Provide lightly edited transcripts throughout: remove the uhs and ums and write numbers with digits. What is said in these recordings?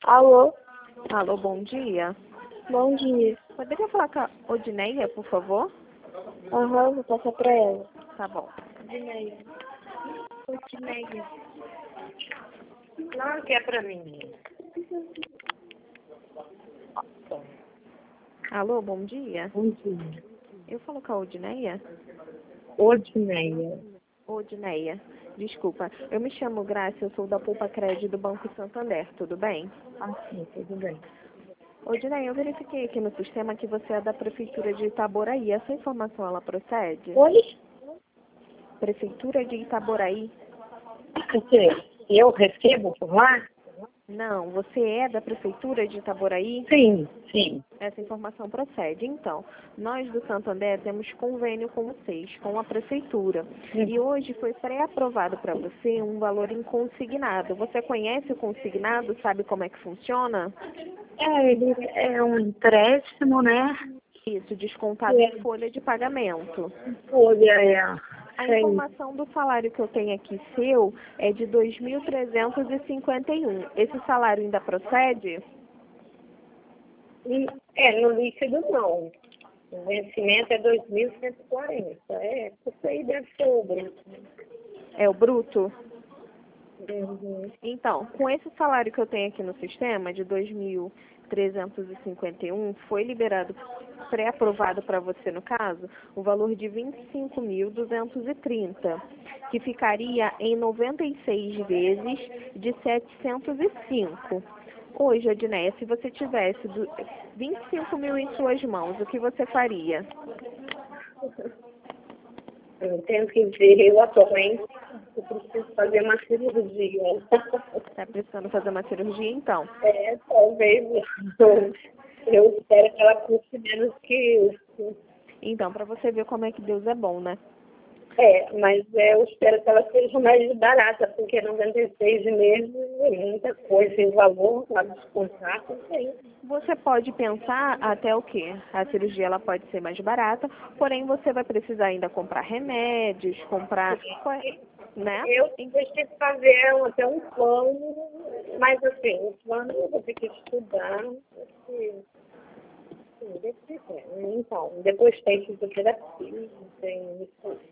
Alô, Alô, bom dia. bom dia. Poderia falar com a Odineia, por favor? Aham, vou passar pra ela. Tá bom. Odineia. Odineia. Claro que é pra mim. Alô, bom dia. Bom dia. Eu falo com a Odineia? Odineia. Odineia, desculpa. Eu me chamo Graça, eu sou da Poupa Crédito do Banco Santander, tudo bem? Ah, sim, tudo bem. Odineia, eu verifiquei aqui no sistema que você é da Prefeitura de Itaboraí. Essa informação, ela procede? Oi? Prefeitura de Itaboraí? Eu recebo por lá? Não, você é da Prefeitura de Itaboraí? Sim, sim. Essa informação procede. Então, nós do Santander temos convênio com vocês, com a Prefeitura. E hoje foi pré-aprovado para você um valor em consignado. Você conhece o consignado? Sabe como é que funciona? Ele é um empréstimo, né? Isso, descontado em folha de pagamento. Folha A informação do salário que eu tenho aqui seu é de 2.351. Esse salário ainda procede? no líquido não. O vencimento é 2.140. Isso aí deve ser o bruto. É o bruto? Uhum. Então, com esse salário que eu tenho aqui no sistema, de 2.351, foi liberado, pré-aprovado para você, no caso, o valor de 25.230, que ficaria em 96 vezes de 705. Hoje, Adneia, se você tivesse 25 mil em suas mãos, o que você faria? Eu tenho que ver, eu atualmente eu preciso fazer uma cirurgia. Está precisando fazer uma cirurgia, então? Talvez eu espero que ela custe menos que isso. Então, para você ver como é que Deus é bom, né? Mas eu espero que ela seja mais barata, porque 96 meses é muita coisa em valor, para descontar, não sei. Você pode pensar até o quê? A cirurgia ela pode ser mais barata, porém você vai precisar ainda comprar remédios, comprar, né? Eu deixei de fazer até um plano, mas assim, o plano eu vou ter que estudar. Então, depois tem fisioterapia, tem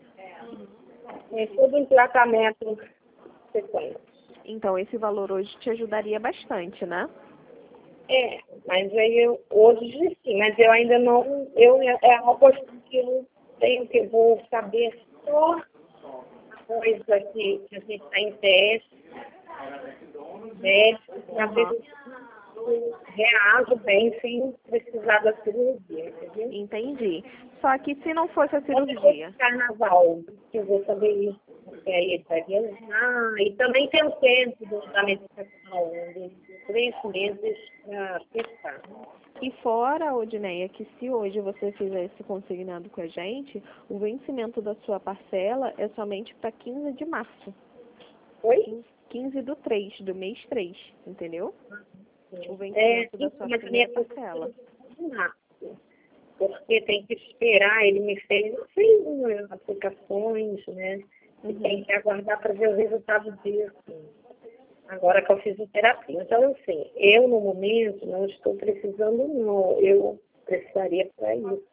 todo um tratamento sequente. Então, esse valor hoje te ajudaria bastante, né? Mas aí hoje sim, mas eu ainda não, é algo assim que eu tenho que vou saber só coisa que a gente está em teste, para ver se eu reajo bem sem precisar da cirurgia, entendeu? Entendi. Só que se não fosse a Depois cirurgia, do carnaval, que eu vou saber isso, porque aí ele vai viajar, e também tem o tempo da medicação, de 3 meses para testar. e fora, Odineia, que se hoje você fizer esse consignado com a gente, o vencimento da sua parcela é somente para 15 de março. Oi? 15 do 3, do mês 3, entendeu? O vencimento da sua Mas primeira também parcela. porque tem que esperar, ele me fez umas aplicações, né? E tem que aguardar para ver o resultado disso. Agora que eu fiz terapia. Então, assim, eu no momento não estou precisando, não. Eu precisaria para isso.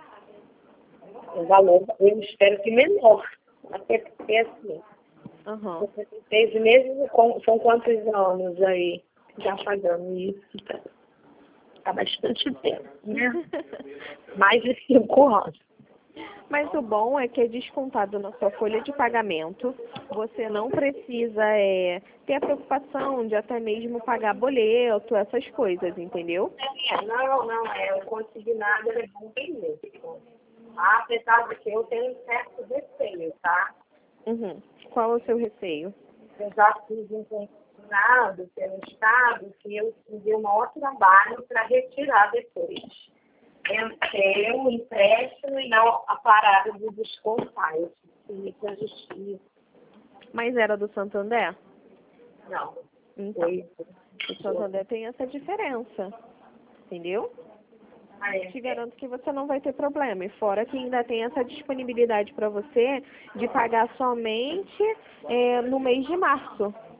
O valor, eu espero que menor. Até porque, assim, 6 meses são quantos anos aí já pagando isso? Tá bastante tempo, né? Mais de 5 anos. Mas o bom é que é descontado na sua folha de pagamento. Você não precisa ter a preocupação de até mesmo pagar boleto, essas coisas, entendeu? Não, o consignado é bom mesmo. Apesar de que eu tenho um certo receio, tá? Qual é o seu receio? Eu já fiz um consignado pelo Estado que eu fiz um maior trabalho para retirar depois. Eu tenho um empréstimo e não a parada de descontar. Eu fiz a justiça. Mas era do Santander? Não. Então, o Santander tem essa diferença, entendeu? Te garanto que você não vai ter problema. E fora que ainda tem essa disponibilidade para você de pagar somente no mês de março.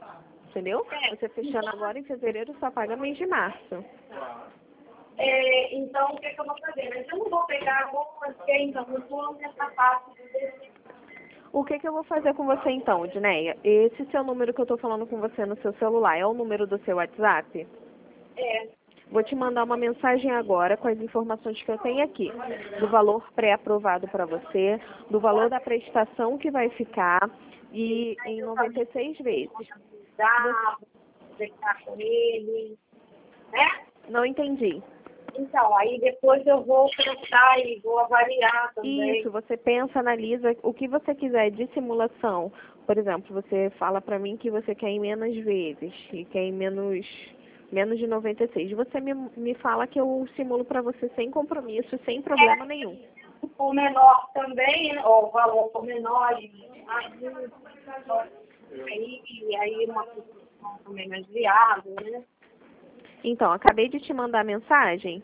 entendeu? Você fechando agora em fevereiro, só paga mês de março. Então, o que eu vou fazer? Mas eu não vou pegar, vou fazer, então, eu estou nessa parte do... O que eu vou fazer com você então, Edneia? Esse seu número que eu tô falando com você no seu celular é o número do seu WhatsApp? Vou te mandar uma mensagem agora com as informações que eu tenho aqui. Do valor pré-aprovado para você, do valor da prestação que vai ficar e em 96 vezes. Dá, conversar com ele, né? Não entendi. Então, aí depois eu vou pensar e vou avaliar também. Isso, você pensa, analisa o que você quiser de simulação. Por exemplo, você fala para mim que você quer em menos vezes e quer em menos de 96. Você me fala que eu simulo para você sem compromisso, sem problema nenhum. O menor também, né? Ou o valor for menor, aí uma posição também mais viável, né? Então, acabei de te mandar a mensagem.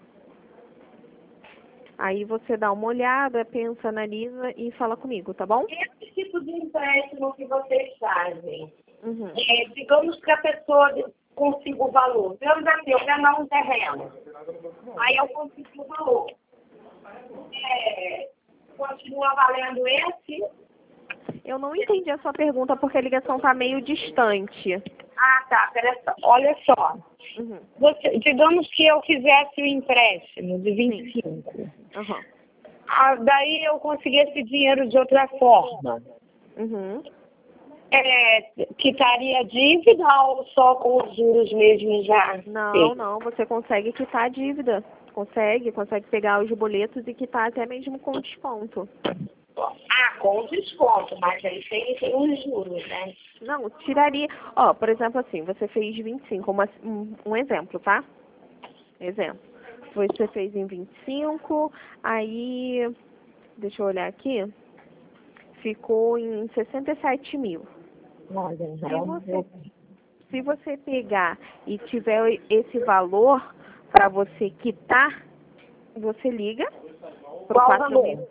Aí você dá uma olhada, pensa, analisa e fala comigo, tá bom? Esse tipo de empréstimo que vocês fazem, Uhum. digamos que a pessoa consiga o valor. Digamos assim, eu ganhar um terreno. Aí eu consigo o valor. Continua valendo esse? Eu não entendi a sua pergunta porque a ligação tá meio distante. Ah, tá. Olha só. Uhum. Digamos que eu fizesse o empréstimo de 25. Uhum. Daí eu consegui esse dinheiro de outra forma. Uhum. Quitaria a dívida ou só com os juros mesmo já? Não, você consegue quitar a dívida. Consegue pegar os boletos e quitar até mesmo com desconto. Com desconto, mas aí tem os juros, né? Não, tiraria. Ó, por exemplo, assim, você fez 25, um exemplo, tá? Exemplo. Você fez em 25, aí, deixa eu olhar aqui, ficou em 67 mil. Se você pegar e tiver esse valor para você quitar, você liga pro 4.000.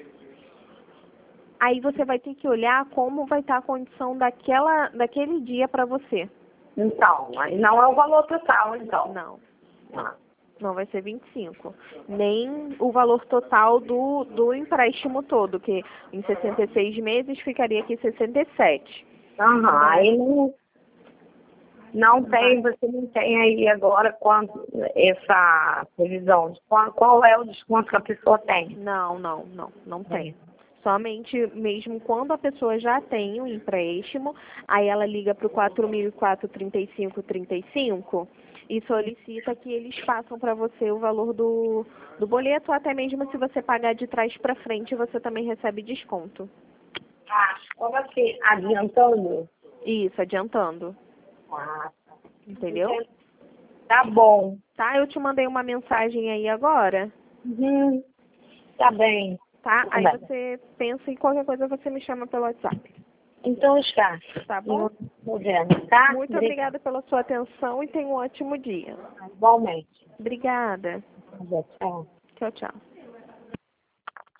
Aí você vai ter que olhar como vai estar a condição daquele dia para você. Então, aí não é o valor total, então. Não. Não vai ser 25. Nem o valor total do empréstimo todo, que em 66 meses ficaria aqui 67. Aí não tem, você não tem aí agora essa previsão de qual é o desconto que a pessoa tem. Não tem. Somente mesmo quando a pessoa já tem o empréstimo, aí ela liga para o 4.004,35,35 e solicita que eles façam para você o valor do boleto, ou até mesmo se você pagar de trás para frente, você também recebe desconto. Como assim? Adiantando? Isso, adiantando. Entendeu? Tá bom. Tá, eu te mandei uma mensagem aí agora. Tá bem. Tá? Aí você pensa em qualquer coisa, você me chama pelo WhatsApp. Então está. Tá bom? Tá? Muito obrigada pela sua atenção e tenha um ótimo dia. Igualmente. Obrigada. Tchau. Tchau, tchau.